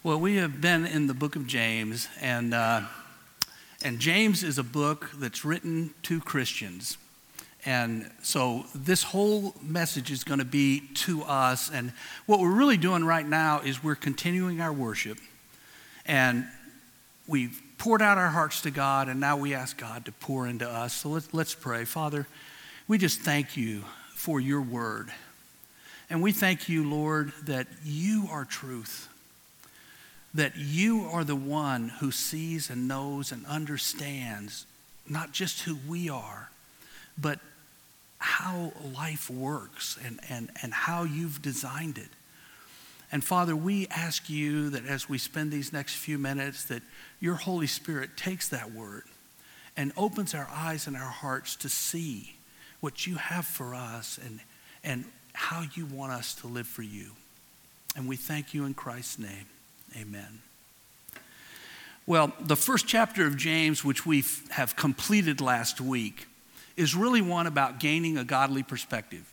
Well, we have been in the book of James, and James is a book that's written to Christians. And so this whole message is going to be to us. And what we're really doing right now is we're continuing our worship. And we've poured out our hearts to God, and now we ask God to pour into us. So let's pray. Father, we just thank you for your word. And we thank you, Lord, that you are truth. That you are the one who sees and knows and understands not just who we are, but how life works and how you've designed it. And Father, we ask you that as we spend these next few minutes, that your Holy Spirit takes that word and opens our eyes and our hearts to see what you have for us and how you want us to live for you. And we thank you in Christ's name. Amen. Well, the first chapter of James, which we have completed last week, is really one about gaining a godly perspective.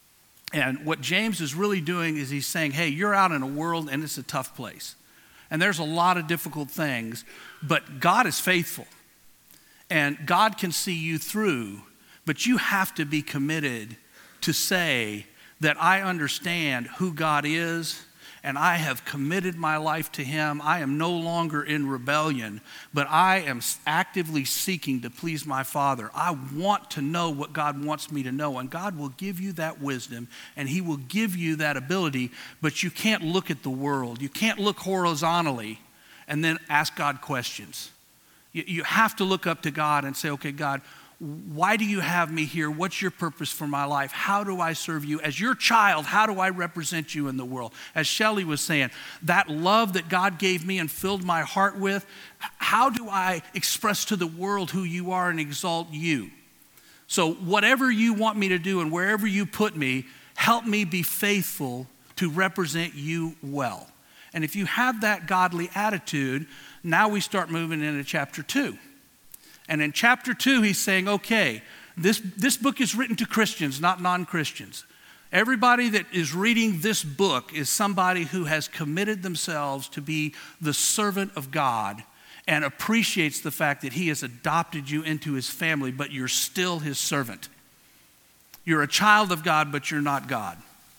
And what James is really doing is he's saying, hey, you're out in a world and it's a tough place. And there's a lot of difficult things, but God is faithful. And God can see you through, but you have to be committed to say that I understand who God is, and I have committed my life to him. I am no longer in rebellion, but I am actively seeking to please my Father. I want to know what God wants me to know, and God will give you that wisdom, and he will give you that ability, but you can't look at the world. You can't look horizontally and then ask God questions. You have to look up to God and say, okay, God, why do you have me here? What's your purpose for my life? How do I serve you? As your child, how do I represent you in the world? As Shelley was saying, that love that God gave me and filled my heart with, how do I express to the world who you are and exalt you? So whatever you want me to do and wherever you put me, help me be faithful to represent you well. And if you have that godly attitude, now we start moving into chapter 2. And in chapter 2, he's saying, okay, this book is written to Christians, not non-Christians. Everybody that is reading this book is somebody who has committed themselves to be the servant of God and appreciates the fact that he has adopted you into his family, but you're still his servant. You're a child of God, but you're not God.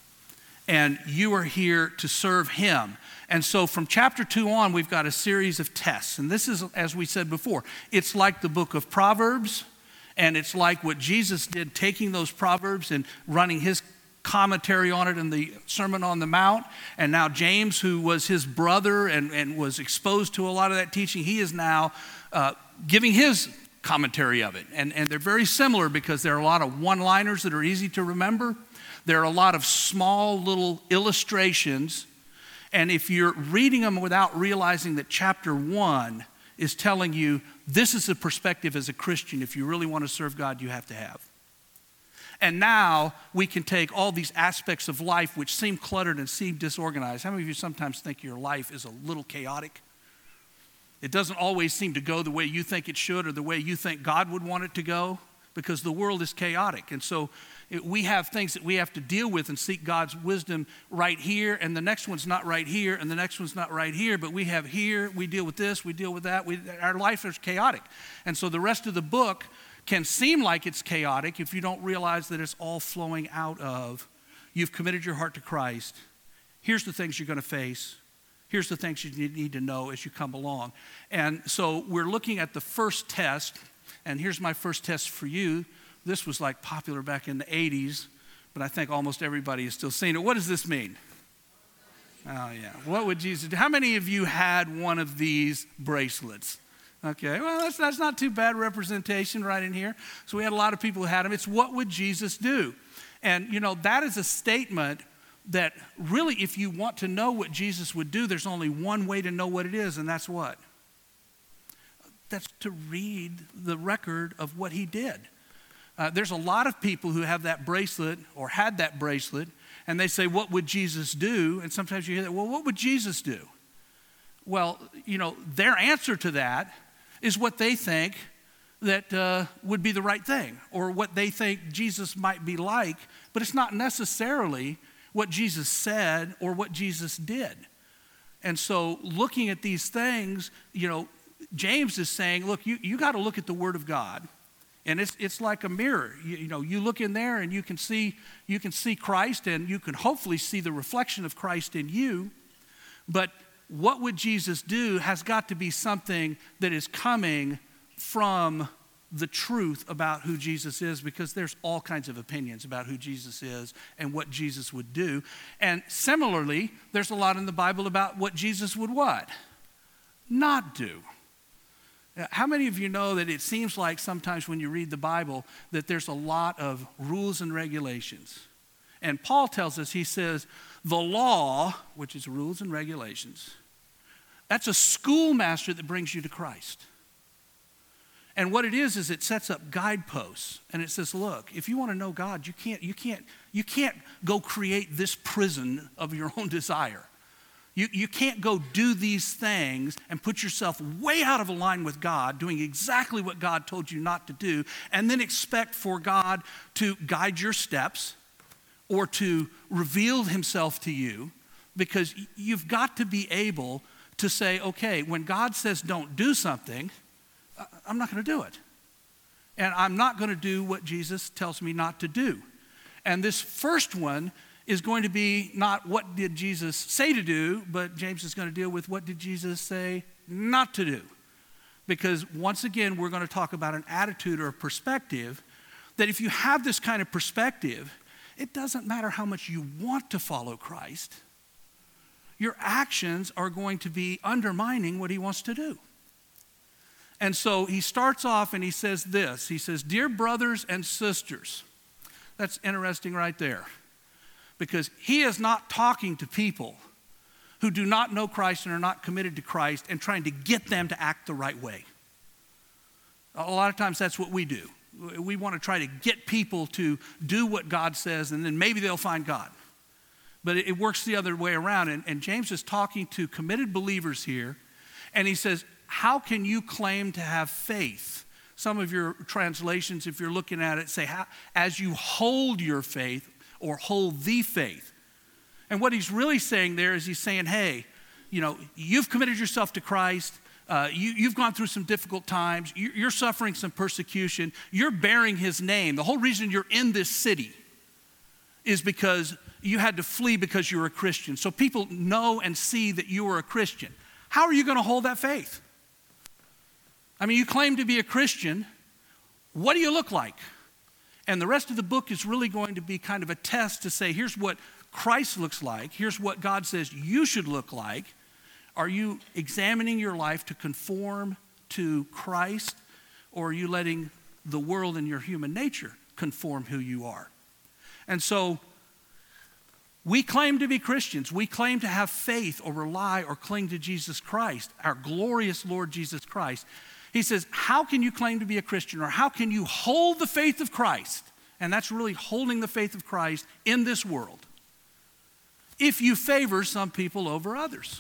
And you are here to serve him. And so from chapter 2 on, we've got a series of tests. And this is, as we said before, it's like the book of Proverbs, and it's like what Jesus did, taking those Proverbs and running his commentary on it in the Sermon on the Mount. And now James, who was his brother and was exposed to a lot of that teaching, he is now giving his commentary of it. And they're very similar because there are a lot of one-liners that are easy to remember. There are a lot of small little illustrations. And if you're reading them without realizing that chapter 1 is telling you this is the perspective as a Christian, if you really want to serve God, you have to have. And now we can take all these aspects of life which seem cluttered and seem disorganized. How many of you sometimes think your life is a little chaotic? It doesn't always seem to go the way you think it should or the way you think God would want it to go, because the world is chaotic. And so we have things that we have to deal with and seek God's wisdom right here, and the next one's not right here, and the next one's not right here, but we have here, we deal with this, we deal with that. Our life is chaotic. And so the rest of the book can seem like it's chaotic if you don't realize that it's all flowing out of, you've committed your heart to Christ. Here's the things you're going to face. Here's the things you need to know as you come along. And so we're looking at the first test, and here's my first test for you. This was like popular back in the 80s, but I think almost everybody is still seeing it. What does this mean? Oh, yeah. What would Jesus do? How many of you had one of these bracelets? Okay, well, that's not too bad representation right in here. So we had a lot of people who had them. It's what would Jesus do? And, you know, that is a statement that really, if you want to know what Jesus would do, there's only one way to know what it is, and that's what? That's to read the record of what he did. There's a lot of people who have that bracelet or had that bracelet, and they say, what would Jesus do? And sometimes you hear that, well, what would Jesus do? Well, you know, their answer to that is what they think that would be the right thing, or what they think Jesus might be like, but it's not necessarily what Jesus said or what Jesus did. And so looking at these things, James is saying, look, you got to look at the Word of God. And it's like a mirror. You look in there and you can see Christ, and you can hopefully see the reflection of Christ in you. But what would Jesus do has got to be something that is coming from the truth about who Jesus is, because there's all kinds of opinions about who Jesus is and what Jesus would do. And similarly, there's a lot in the Bible about what Jesus would what? Not do. How many of you know that it seems like sometimes when you read the Bible that there's a lot of rules and regulations? And Paul tells us, he says, the law, which is rules and regulations, that's a schoolmaster that brings you to Christ. And what it is it sets up guideposts. And it says, look, if you want to know God, you can't go create this prison of your own desire. You can't go do these things and put yourself way out of line with God, doing exactly what God told you not to do, and then expect for God to guide your steps or to reveal himself to you, because you've got to be able to say, okay, when God says don't do something, I'm not going to do it. And I'm not going to do what Jesus tells me not to do. And this first one is going to be not what did Jesus say to do, but James is going to deal with what did Jesus say not to do. Because once again, we're going to talk about an attitude or a perspective that if you have this kind of perspective, it doesn't matter how much you want to follow Christ. Your actions are going to be undermining what he wants to do. And so he starts off and he says this. He says, dear brothers and sisters. That's interesting right there. Because he is not talking to people who do not know Christ and are not committed to Christ and trying to get them to act the right way. A lot of times that's what we do. We want to try to get people to do what God says, and then maybe they'll find God. But it works the other way around. And James is talking to committed believers here, and he says, how can you claim to have faith? Some of your translations, if you're looking at it, say, as you hold your faith, or hold the faith. And what he's really saying there is he's saying, hey, you've committed yourself to Christ. You've gone through some difficult times. You're suffering some persecution. You're bearing his name. The whole reason you're in this city is because you had to flee because you were a Christian. So people know and see that you are a Christian. How are you going to hold that faith? I mean, you claim to be a Christian. What do you look like? And the rest of the book is really going to be kind of a test to say, here's what Christ looks like. Here's what God says you should look like. Are you examining your life to conform to Christ, or are you letting the world and your human nature conform who you are? And so we claim to be Christians. We claim to have faith or rely or cling to Jesus Christ, our glorious Lord Jesus Christ. He says, how can you claim to be a Christian, or how can you hold the faith of Christ? And that's really holding the faith of Christ in this world, if you favor some people over others.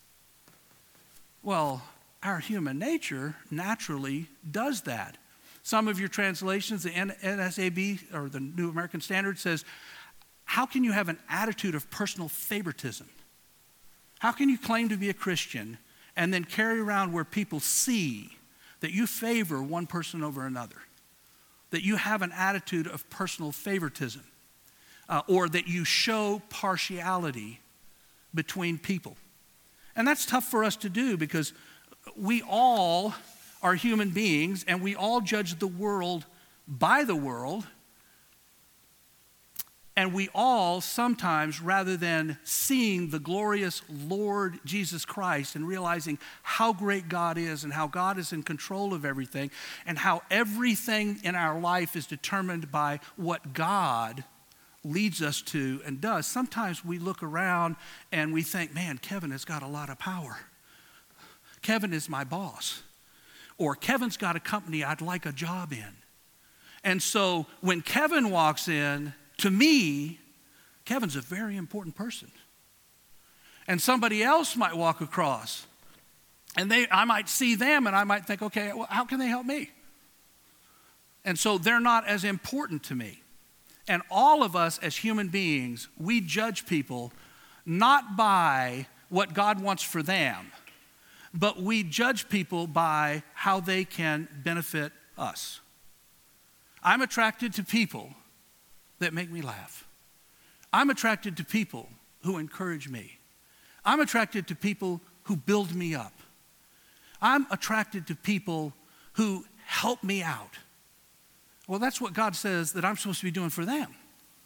Well, our human nature naturally does that. Some of your translations, the NSAB or the New American Standard says, how can you have an attitude of personal favoritism? How can you claim to be a Christian and then carry around where people see that you favor one person over another, that you have an attitude of personal favoritism, or that you show partiality between people? And that's tough for us to do, because we all are human beings and we all judge the world by the world. And we all sometimes, rather than seeing the glorious Lord Jesus Christ and realizing how great God is and how God is in control of everything and how everything in our life is determined by what God leads us to and does, sometimes we look around and we think, man, Kevin has got a lot of power. Kevin is my boss. Or Kevin's got a company I'd like a job in. And so when Kevin walks in, to me, Kevin's a very important person. And somebody else might walk across, and I might see them, and I might think, okay, well, how can they help me? And so they're not as important to me. And all of us as human beings, we judge people not by what God wants for them, but we judge people by how they can benefit us. I'm attracted to people that make me laugh. I'm attracted to people who encourage me. I'm attracted to people who build me up. I'm attracted to people who help me out. Well, that's what God says that I'm supposed to be doing for them.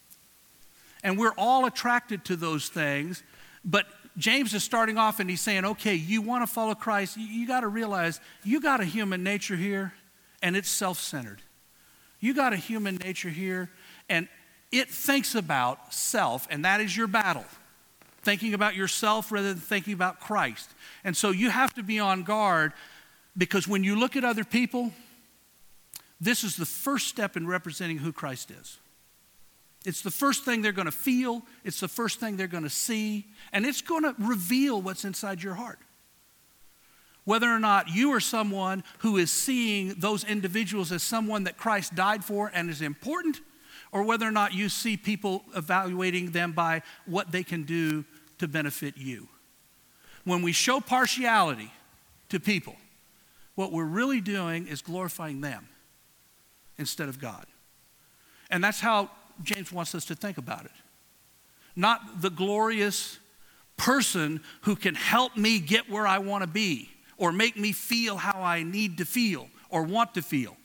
And we're all attracted to those things, but James is starting off and he's saying, okay, you want to follow Christ, you got to realize you got a human nature here and it's self-centered. You got a human nature here and it thinks about self, and that is your battle. Thinking about yourself rather than thinking about Christ. And so you have to be on guard, because when you look at other people, this is the first step in representing who Christ is. It's the first thing they're going to feel. It's the first thing they're going to see. And it's going to reveal what's inside your heart. Whether or not you are someone who is seeing those individuals as someone that Christ died for and is important, or whether or not you see people evaluating them by what they can do to benefit you. When we show partiality to people, what we're really doing is glorifying them instead of God. And that's how James wants us to think about it. Not the glorious person who can help me get where I want to be, or make me feel how I need to feel or want to feel.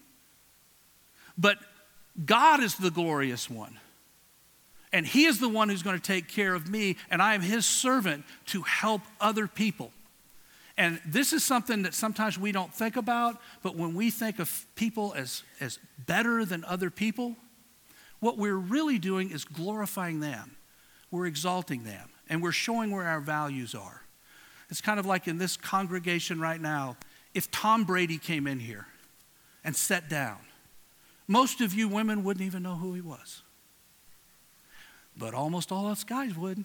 But God is the glorious one. And he is the one who's going to take care of me, and I am his servant to help other people. And this is something that sometimes we don't think about, but when we think of people as better than other people, what we're really doing is glorifying them. We're exalting them, and we're showing where our values are. It's kind of like in this congregation right now, if Tom Brady came in here and sat down, most of you women wouldn't even know who he was. But almost all us guys would.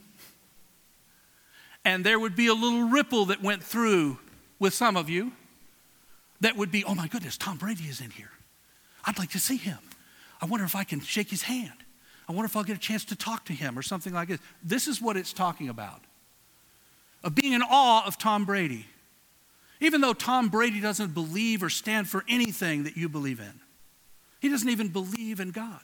And there would be a little ripple that went through with some of you that would be, oh my goodness, Tom Brady is in here. I'd like to see him. I wonder if I can shake his hand. I wonder if I'll get a chance to talk to him or something like this. This is what it's talking about. Of being in awe of Tom Brady. Even though Tom Brady doesn't believe or stand for anything that you believe in. He doesn't even believe in God.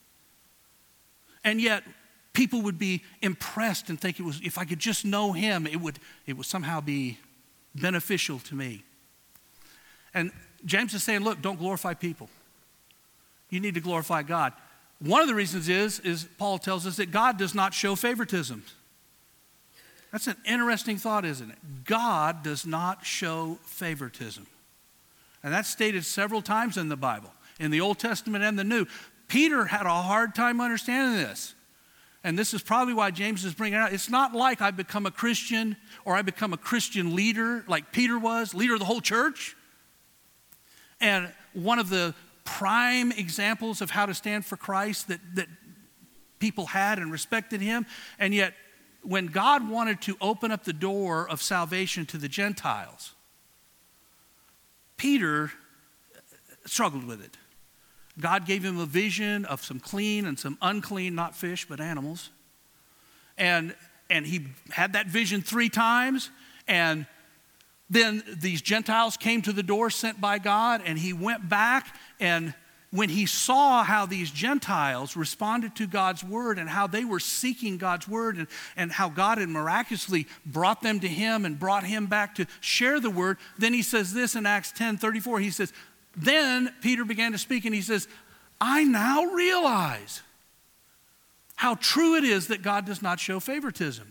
And yet, people would be impressed and think if I could just know him, it would somehow be beneficial to me. And James is saying, look, don't glorify people. You need to glorify God. One of the reasons is Paul tells us that God does not show favoritism. That's an interesting thought, isn't it? God does not show favoritism. And that's stated several times in the Bible. In the Old Testament and the New. Peter had a hard time understanding this. And this is probably why James is bringing it out. It's not like I become a Christian or I become a Christian leader like Peter was, leader of the whole church. And one of the prime examples of how to stand for Christ that people had and respected him. And yet, when God wanted to open up the door of salvation to the Gentiles, Peter struggled with it. God gave him a vision of some clean and some unclean, not fish, but animals. And he had that vision 3 times. And then these Gentiles came to the door sent by God. And he went back. And when he saw how these Gentiles responded to God's word and how they were seeking God's word and how God had miraculously brought them to him and brought him back to share the word, then he says this in Acts 10:34. He says, then Peter began to speak and he says, I now realize how true it is that God does not show favoritism.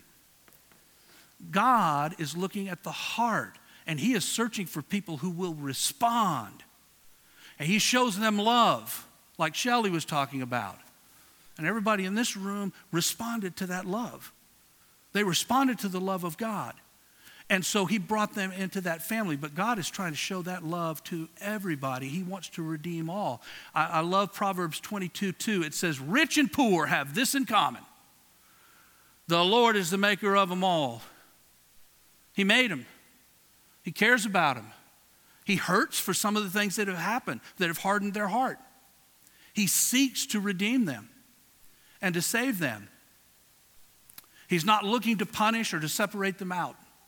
God is looking at the heart and he is searching for people who will respond. And he shows them love, like Shelley was talking about. And everybody in this room responded to that love. They responded to the love of God. And so he brought them into that family. But God is trying to show that love to everybody. He wants to redeem all. I love Proverbs 22:2. It says, rich and poor have this in common. The Lord is the maker of them all. He made them. He cares about them. He hurts for some of the things that have happened, that have hardened their heart. He seeks to redeem them and to save them. He's not looking to punish or to separate them out.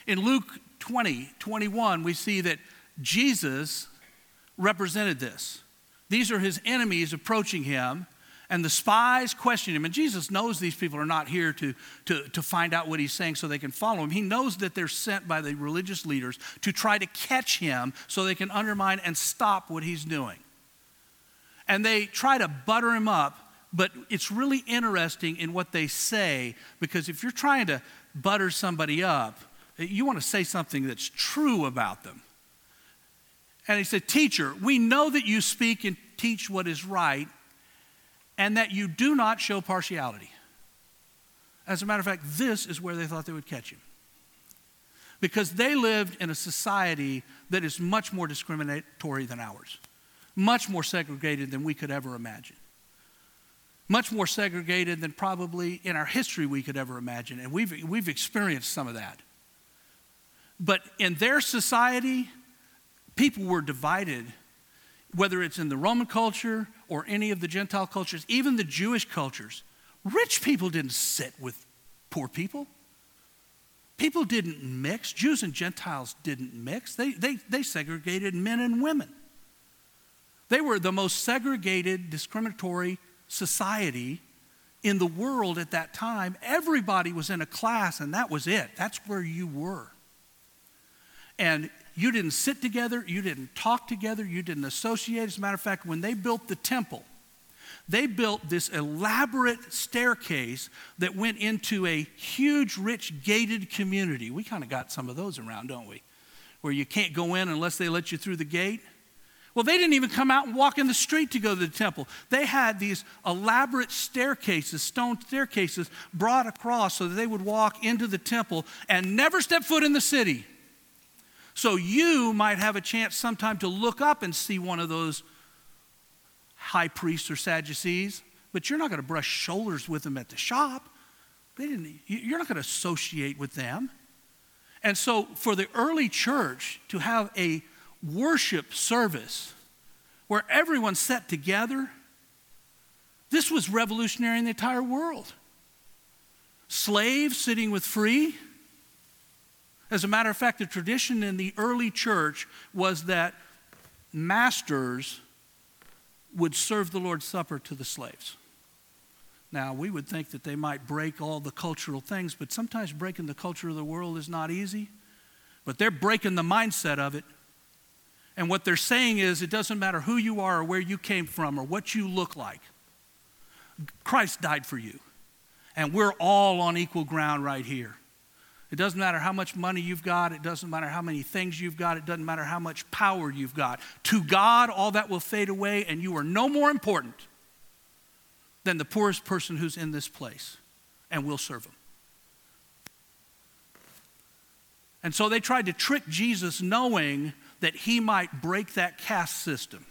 In Luke 20:21, we see that Jesus represented this. These are his enemies approaching him, and the spies question him. And Jesus knows these people are not here to find out what he's saying so they can follow him. He knows that they're sent by the religious leaders to try to catch him so they can undermine and stop what he's doing. And they try to butter him up, but it's really interesting in what they say, because if you're trying to butter somebody up, you want to say something that's true about them. And he said, "Teacher, we know that you speak and teach what is right, and that you do not show partiality." As a matter of fact, this is where they thought they would catch him. Because they lived in a society that is much more discriminatory than ours, much more segregated than we could ever imagine, much more segregated than probably in our history we could ever imagine. And we've experienced some of that. But in their society, people were divided, whether it's in the Roman culture or any of the Gentile cultures, even the Jewish cultures. Rich people didn't sit with poor people. People didn't mix. Jews and Gentiles didn't mix. They segregated men and women. They were the most segregated, discriminatory society in the world at that time. Everybody was in a class, and that was it. That's where you were. And you didn't sit together, you didn't talk together, you didn't associate. As a matter of fact, when they built the temple, they built this elaborate staircase that went into a huge, rich, gated community. We kind of got some of those around, don't we? Where you can't go in unless they let you through the gate. Well, they didn't even come out and walk in the street to go to the temple. They had these elaborate staircases, stone staircases, brought across so that they would walk into the temple and never step foot in the city. So you might have a chance sometime to look up and see one of those high priests or Sadducees, but you're not going to brush shoulders with them at the shop. You're not going to associate with them. And so for the early church to have a worship service where everyone sat together, this was revolutionary in the entire world. Slaves sitting with free. As a matter of fact, the tradition in the early church was that masters would serve the Lord's Supper to the slaves. Now, we would think that they might break all the cultural things, but sometimes breaking the culture of the world is not easy. But they're breaking the mindset of it. And what they're saying is, it doesn't matter who you are or where you came from or what you look like. Christ died for you. And we're all on equal ground right here. It doesn't matter how much money you've got. It doesn't matter how many things you've got. It doesn't matter how much power you've got. To God, all that will fade away, and you are no more important than the poorest person who's in this place, and we'll serve him. And so they tried to trick Jesus, knowing that he might break that caste system.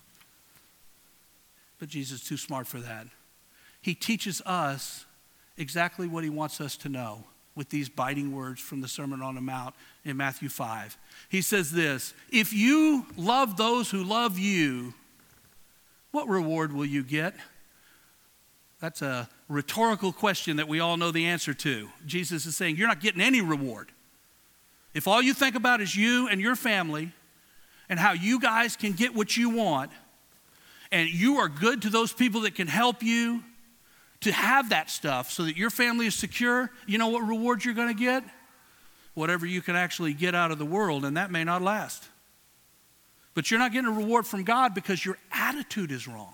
But Jesus is too smart for that. He teaches us exactly what he wants us to know with these biting words from the Sermon on the Mount in Matthew 5. He says this: if you love those who love you, what reward will you get? That's a rhetorical question that we all know the answer to. Jesus is saying, you're not getting any reward. If all you think about is you and your family and how you guys can get what you want, and you are good to those people that can help you to have that stuff so that your family is secure, you know what reward you're going to get? Whatever you can actually get out of the world, and that may not last. But you're not getting a reward from God because your attitude is wrong.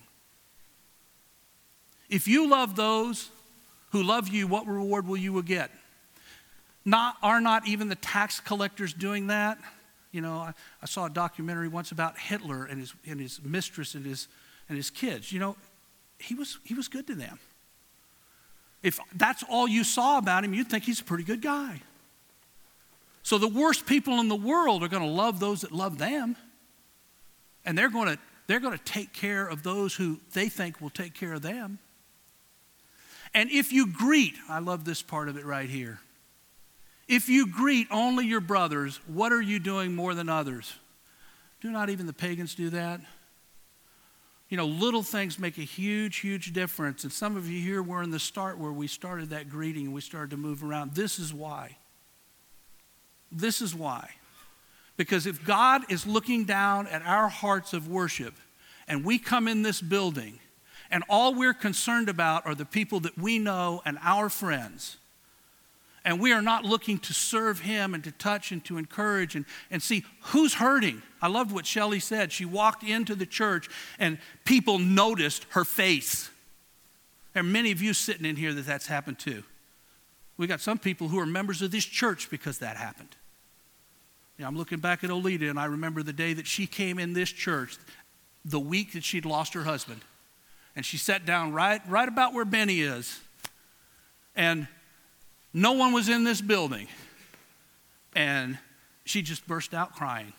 If you love those who love you, what reward will you get? Are not even the tax collectors doing that? You know, I saw a documentary once about Hitler and his mistress and his kids. You know, he was good to them. If that's all you saw about him, you'd think he's a pretty good guy. So the worst people in the world are going to love those that love them. And they're going to take care of those who they think will take care of them. And if you greet, I love this part of it right here. If you greet only your brothers, what are you doing more than others? Do not even the pagans do that? You know, little things make a huge, huge difference. And some of you here were in the start where we started that greeting and we started to move around. This is why. This is why. Because if God is looking down at our hearts of worship and we come in this building and all we're concerned about are the people that we know and our friends, and we are not looking to serve him and to touch and to encourage and see who's hurting. I loved what Shelley said. She walked into the church and people noticed her face. There are many of you sitting in here that's happened too. We got some people who are members of this church because that happened. You know, I'm looking back at Olita, and I remember the day that she came in this church, the week that she'd lost her husband. And she sat down right about where Benny is. And no one was in this building. And she just burst out crying.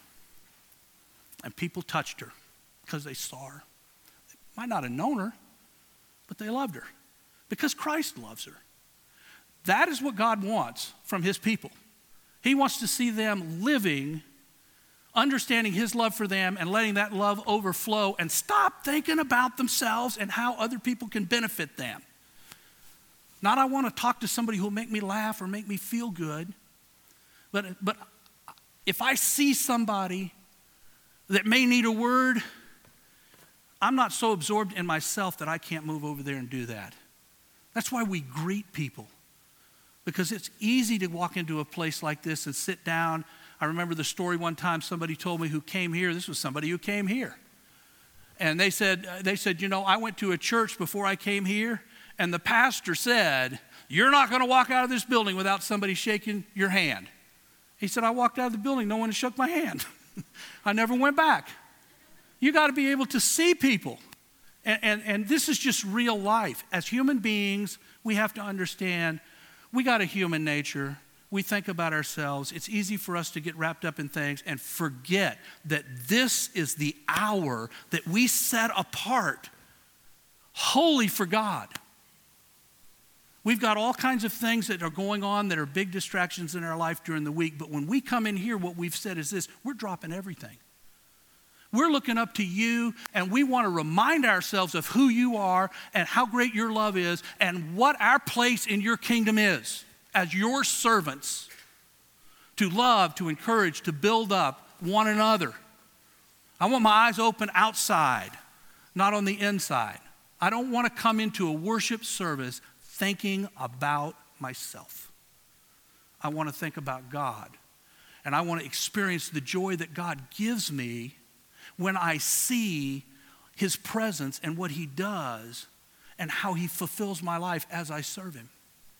And people touched her because they saw her. They might not have known her, but they loved her because Christ loves her. That is what God wants from his people. He wants to see them living, understanding his love for them and letting that love overflow and stop thinking about themselves and how other people can benefit them. Not I want to talk to somebody who will make me laugh or make me feel good. But if I see somebody that may need a word, I'm not so absorbed in myself that I can't move over there and do that. That's why we greet people. Because it's easy to walk into a place like this and sit down. I remember the story one time somebody told me who came here. This was somebody who came here. And they said, you know, I went to a church before I came here, and the pastor said, you're not going to walk out of this building without somebody shaking your hand. He said, I walked out of the building, no one shook my hand. I never went back. You got to be able to see people. And this is just real life. As human beings, we have to understand we got a human nature. We think about ourselves. It's easy for us to get wrapped up in things and forget that this is the hour that we set apart wholly for God. We've got all kinds of things that are going on that are big distractions in our life during the week. But when we come in here, what we've said is this: we're dropping everything. We're looking up to you, and we want to remind ourselves of who you are and how great your love is and what our place in your kingdom is as your servants, to love, to encourage, to build up one another. I want my eyes open outside, not on the inside. I don't want to come into a worship service thinking about myself. I want to think about God, and I want to experience the joy that God gives me when I see his presence and what he does and how he fulfills my life as I serve him.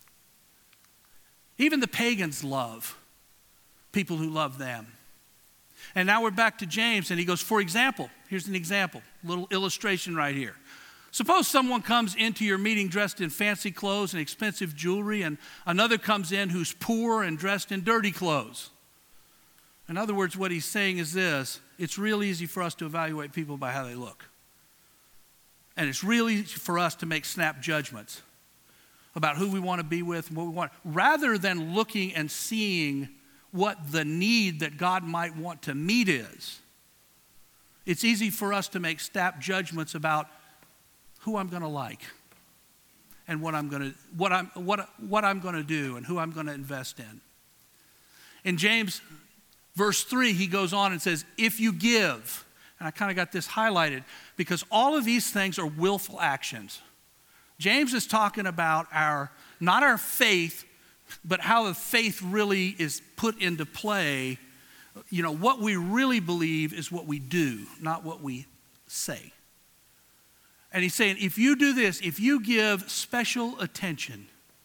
Even the pagans love people who love them. And now we're back to James, and he goes, for example, here's an example, little illustration right here. Suppose someone comes into your meeting dressed in fancy clothes and expensive jewelry, and another comes in who's poor and dressed in dirty clothes. In other words, what he's saying is this: it's real easy for us to evaluate people by how they look. And it's real easy for us to make snap judgments about who we want to be with and what we want, rather than looking and seeing what the need that God might want to meet is. It's easy for us to make snap judgments about who I'm going to like and what I'm going to do and who I'm going to invest in. In James verse 3, he goes on and says, if you give, and I kind of got this highlighted because all of these things are willful actions. James is talking about not our faith, but how the faith really is put into play. You know, what we really believe is what we do, not what we say. And he's saying, if you do this, if you give special attention,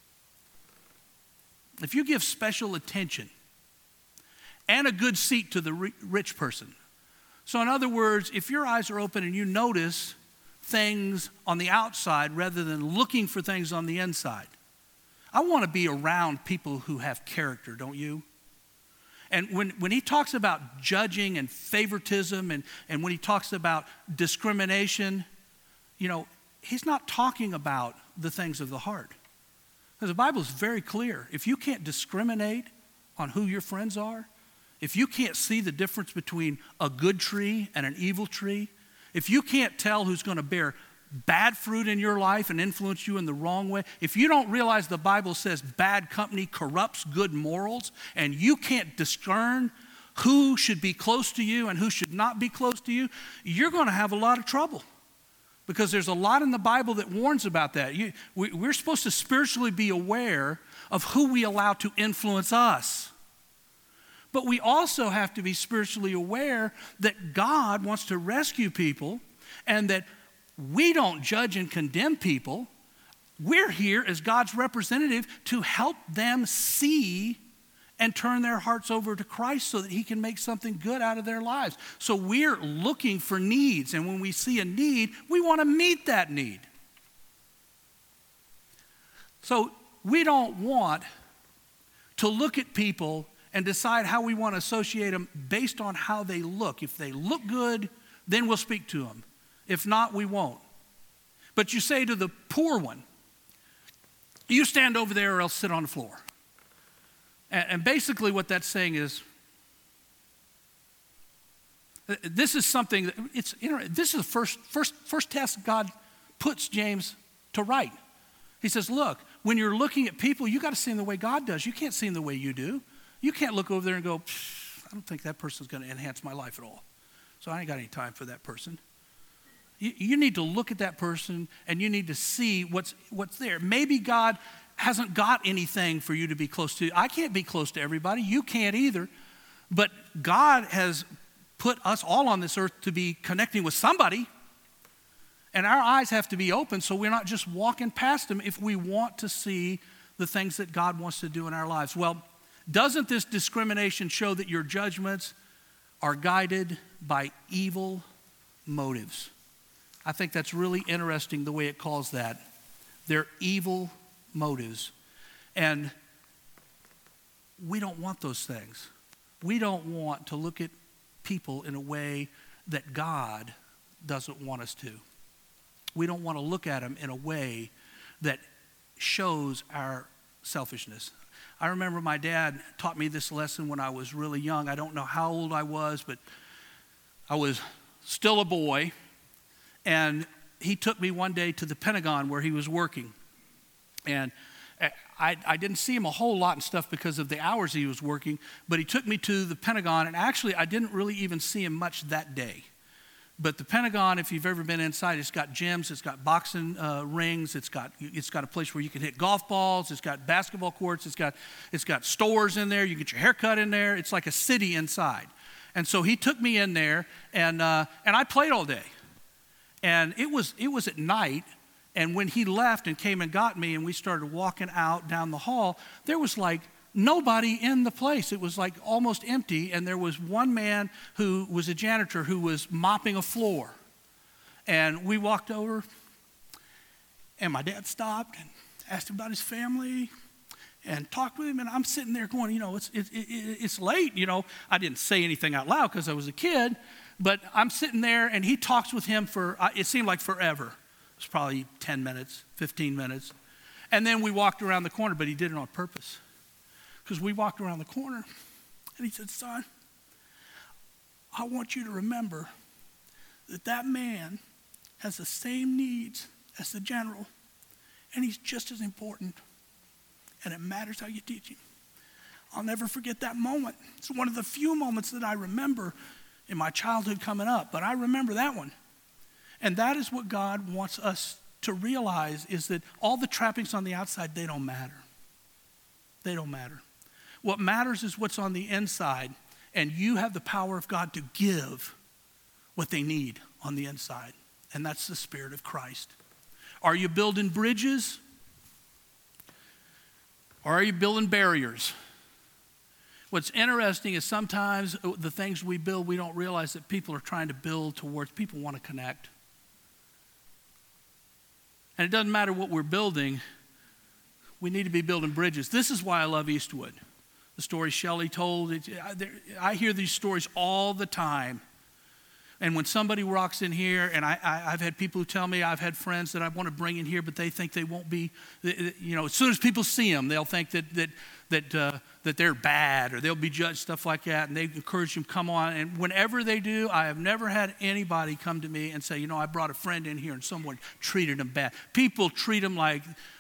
and a good seat to the rich person. So in other words, if your eyes are open and you notice things on the outside rather than looking for things on the inside. I want to be around people who have character, don't you? And when he talks about judging and favoritism and when he talks about discrimination, you know, he's not talking about the things of the heart. Because the Bible is very clear. If you can't discriminate on who your friends are, if you can't see the difference between a good tree and an evil tree, if you can't tell who's going to bear bad fruit in your life and influence you in the wrong way, if you don't realize the Bible says bad company corrupts good morals, and you can't discern who should be close to you and who should not be close to you, you're going to have a lot of trouble. Because there's a lot in the Bible that warns about that. We're supposed to spiritually be aware of who we allow to influence us. But we also have to be spiritually aware that God wants to rescue people and that we don't judge and condemn people. We're here as God's representative to help them see and turn their hearts over to Christ so that he can make something good out of their lives. So we're looking for needs, and when we see a need, we want to meet that need. So we don't want to look at people and decide how we want to associate them based on how they look. If they look good, then we'll speak to them. If not, we won't. But you say to the poor one, you stand over there or else sit on the floor. And basically what that's saying is, this is something, this is the first test God puts James to write. He says, look, when you're looking at people, you got to see them the way God does. You can't see them the way you do. You can't look over there and go, I don't think that person's going to enhance my life at all. So I ain't got any time for that person. You need to look at that person and you need to see what's there. Maybe God hasn't got anything for you to be close to. I can't be close to everybody. You can't either. But God has put us all on this earth to be connecting with somebody. And our eyes have to be open so we're not just walking past them if we want to see the things that God wants to do in our lives. Well, doesn't this discrimination show that your judgments are guided by evil motives? I think that's really interesting the way it calls that. They're evil motives. And we don't want those things. We don't want to look at people in a way that God doesn't want us to. We don't want to look at them in a way that shows our selfishness. I remember my dad taught me this lesson when I was really young. I don't know how old I was, but I was still a boy. And he took me one day to the Pentagon where he was working. And I didn't see him a whole lot and stuff because of the hours he was working, but he took me to the Pentagon, and actually I didn't really even see him much that day. But the Pentagon, if you've ever been inside, it's got gyms, it's got boxing rings, it's got a place where you can hit golf balls, it's got basketball courts, it's got stores in there, you get your hair cut in there. It's like a city inside. And so he took me in there, and I played all day. And it was at night. And when he left and came and got me and we started walking out down the hall, there was like nobody in the place. It was like almost empty. And there was one man who was a janitor who was mopping a floor. And we walked over and my dad stopped and asked him about his family and talked with him. And I'm sitting there going, it's late. I didn't say anything out loud because I was a kid. But I'm sitting there and he talks with him for, it seemed like forever. It was probably 10 minutes, 15 minutes. And then we walked around the corner, but he did it on purpose. Because we walked around the corner, and he said, son, I want you to remember that man has the same needs as the general, and he's just as important, and it matters how you teach him. I'll never forget that moment. It's one of the few moments that I remember in my childhood coming up, but I remember that one. And that is what God wants us to realize, is that all the trappings on the outside, they don't matter. They don't matter. What matters is what's on the inside, and you have the power of God to give what they need on the inside, and that's the Spirit of Christ. Are you building bridges, or are you building barriers? What's interesting is sometimes the things we build, we don't realize that people are trying to build towards. People want to connect. And it doesn't matter what we're building, we need to be building bridges. This is why I love Eastwood. The story Shelley told, I hear these stories all the time And when somebody walks in here, and I've had people who tell me, I've had friends that I want to bring in here, but they think they won't be, as soon as people see them, they'll think that they're bad or they'll be judged, stuff like that, and they encourage them, come on. And whenever they do, I have never had anybody come to me and say, I brought a friend in here and someone treated them bad. People treat them like,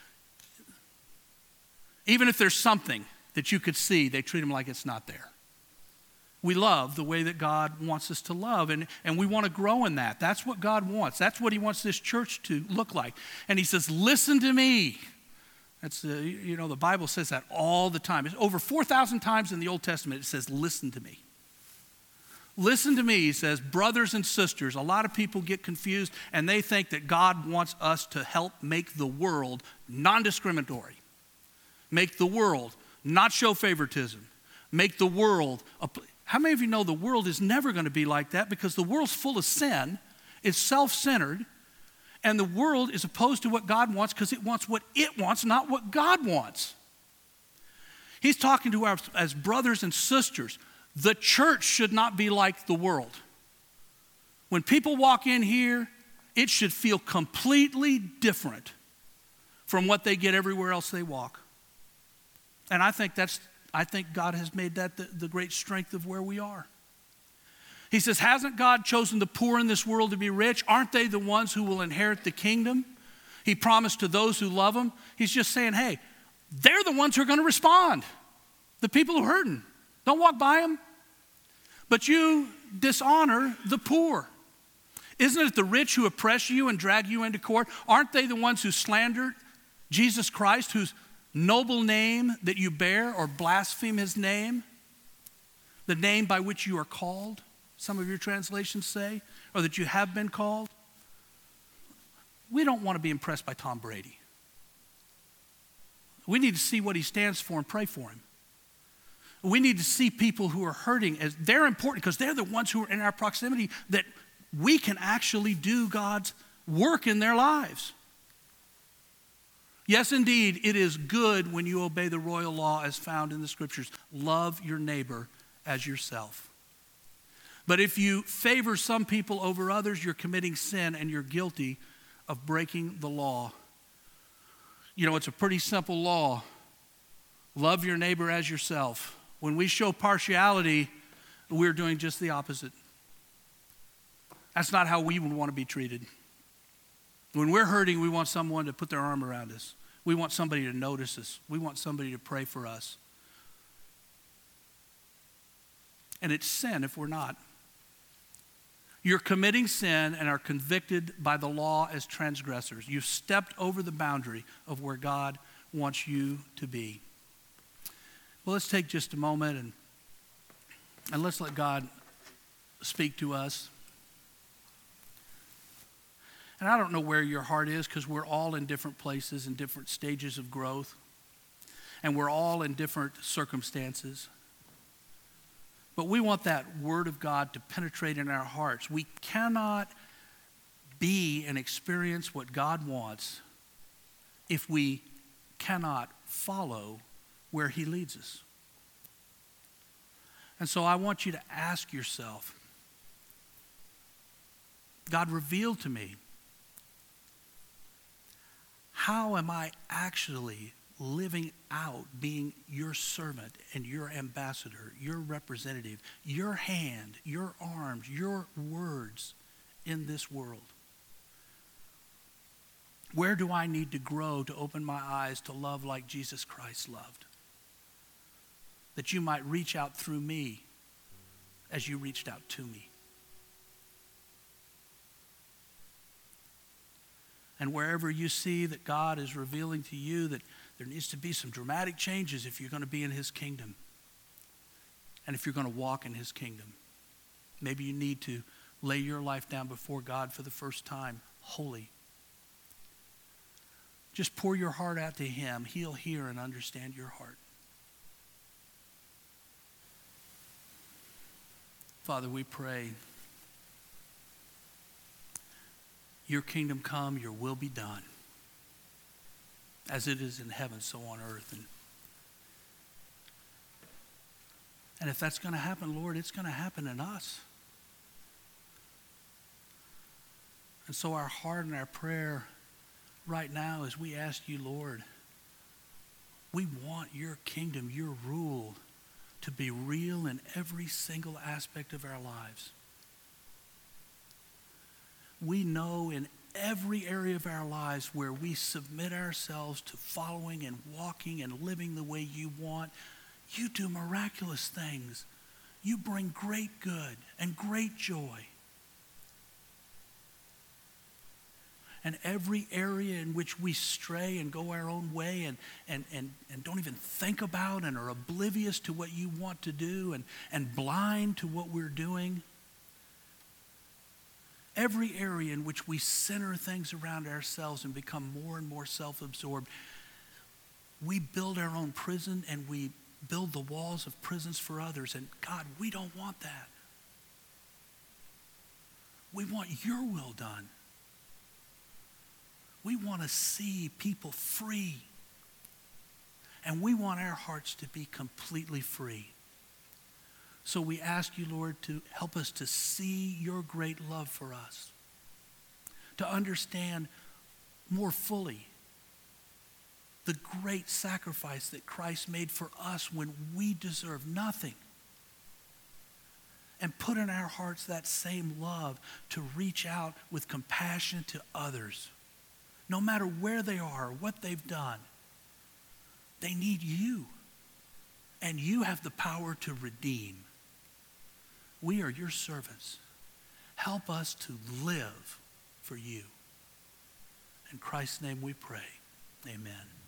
even if there's something that you could see, they treat them like it's not there. We love the way that God wants us to love, and we want to grow in that. That's what God wants. That's what he wants this church to look like. And he says, listen to me. That's the Bible says that all the time. It's over 4,000 times in the Old Testament it says, listen to me. Listen to me, he says, brothers and sisters. A lot of people get confused, and they think that God wants us to help make the world non-discriminatory. Make the world not show favoritism. Make the world... How many of you know the world is never going to be like that, because the world's full of sin, it's self-centered, and the world is opposed to what God wants because it wants what it wants, not what God wants. He's talking to us as brothers and sisters. The church should not be like the world. When people walk in here, it should feel completely different from what they get everywhere else they walk. And I think God has made that the great strength of where we are. He says, hasn't God chosen the poor in this world to be rich? Aren't they the ones who will inherit the kingdom? He promised to those who love him. He's just saying, hey, they're the ones who are going to respond. The people who are hurting. Don't walk by them. But you dishonor the poor. Isn't it the rich who oppress you and drag you into court? Aren't they the ones who slander Jesus Christ, whose noble name that you bear, or blaspheme his name? The name by which you are called, some of your translations say, or that you have been called. We don't want to be impressed by Tom Brady. We need to see what he stands for and pray for him. We need to see people who are hurting as they're important, because they're the ones who are in our proximity, that we can actually do God's work in their lives. Yes, indeed, it is good when you obey the royal law as found in the scriptures. Love your neighbor as yourself. But if you favor some people over others, you're committing sin and you're guilty of breaking the law. It's a pretty simple law. Love your neighbor as yourself. When we show partiality, we're doing just the opposite. That's not how we would want to be treated. When we're hurting, we want someone to put their arm around us. We want somebody to notice us. We want somebody to pray for us. And it's sin if we're not. You're committing sin and are convicted by the law as transgressors. You've stepped over the boundary of where God wants you to be. Well, let's take just a moment and let's let God speak to us. And I don't know where your heart is, because we're all in different places and different stages of growth. And we're all in different circumstances. But we want that word of God to penetrate in our hearts. We cannot be and experience what God wants if we cannot follow where he leads us. And so I want you to ask yourself, God, reveal to me, how am I actually living out being your servant and your ambassador, your representative, your hand, your arms, your words in this world? Where do I need to grow to open my eyes to love like Jesus Christ loved? That you might reach out through me as you reached out to me. And wherever you see that God is revealing to you that there needs to be some dramatic changes if you're going to be in his kingdom, and if you're going to walk in his kingdom, maybe you need to lay your life down before God for the first time, holy. Just pour your heart out to him. He'll hear and understand your heart. Father, we pray, your kingdom come, your will be done, as it is in heaven, so on earth. And if that's going to happen, Lord, it's going to happen in us. And so our heart and our prayer right now as we ask you, Lord, we want your kingdom, your rule to be real in every single aspect of our lives. We know in every area of our lives where we submit ourselves to following and walking and living the way you want, you do miraculous things. You bring great good and great joy. And every area in which we stray and go our own way and don't even think about and are oblivious to what you want to do and blind to what we're doing, every area in which we center things around ourselves and become more and more self-absorbed, we build our own prison and we build the walls of prisons for others. And God, we don't want that. We want your will done. We want to see people free. And we want our hearts to be completely free. So we ask you, Lord, to help us to see your great love for us, to understand more fully the great sacrifice that Christ made for us when we deserve nothing, and put in our hearts that same love to reach out with compassion to others, no matter where they are, what they've done. They need you, and you have the power to redeem. We are your servants. Help us to live for you. In Christ's name we pray. Amen.